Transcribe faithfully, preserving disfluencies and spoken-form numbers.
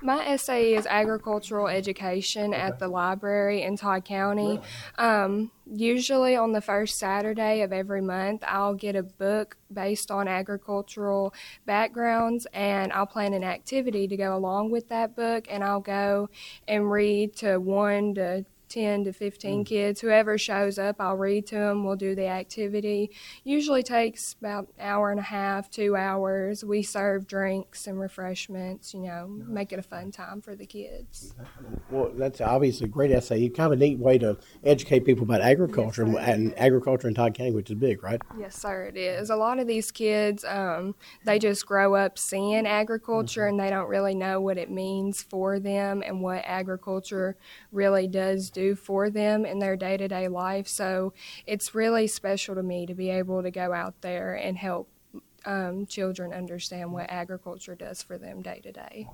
My essay is agricultural education Okay. at the library in Todd County. Really? Um, usually on the first Saturday of every month, I'll get a book based on agricultural backgrounds, and I'll plan an activity to go along with that book, and I'll go and read to one to ten to fifteen Mm. kids. Whoever shows up, I'll read to them. We'll do the activity. Usually takes about an hour and a half, two hours. We serve drinks and refreshments, you know, make it a fun time for the kids. Well, that's obviously a great essay. You kind of a neat way to educate people about agriculture Yes, and, sir. and agriculture in Todd County, which is big, right? Yes, sir, it is. A lot of these kids, um, they just grow up seeing agriculture Mm-hmm. and they don't really know what it means for them and what agriculture really does do for them in their day-to-day life. So it's really special to me to be able to go out there and help um, children understand what agriculture does for them day to day.